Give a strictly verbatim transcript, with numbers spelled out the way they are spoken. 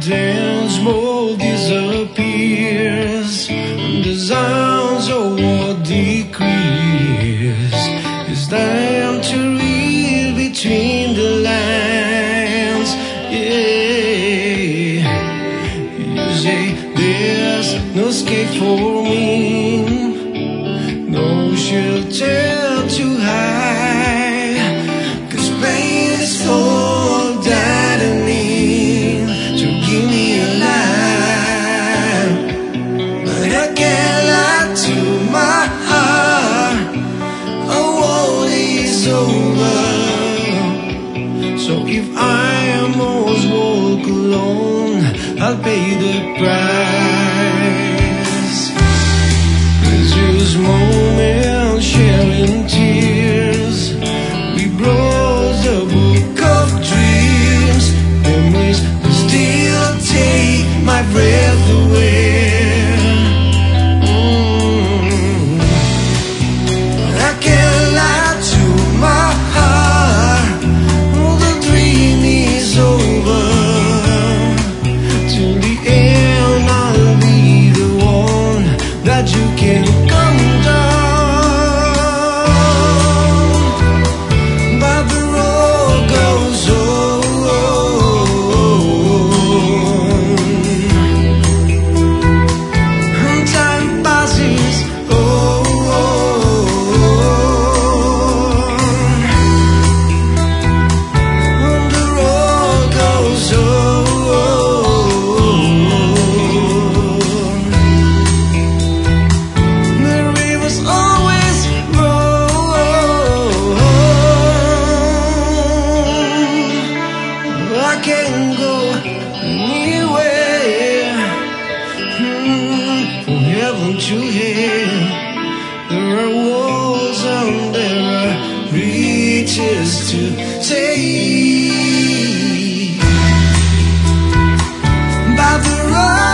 then smoke disappears, the sounds of war decrease. It's time to read between the lines. Yeah, you say there's no escape for me, no shelter to hide, 'cause pain is all that I need to keep me alive. But I can't lie to my heart, oh, all is over. So if I am always walk alone, I'll pay the price. Precious moments sharing tears, we brought the book of dreams. Memories that still take my breath away. Mm. I can't lie to my heart, oh, the dream is over. Till the end I'll be the one that you can come down. But the road goes on, and time passes on, and the road goes on. The rivers always roll. I can't go anywhere, hmm, from heaven to hell. There are walls and there are reaches to take. By the road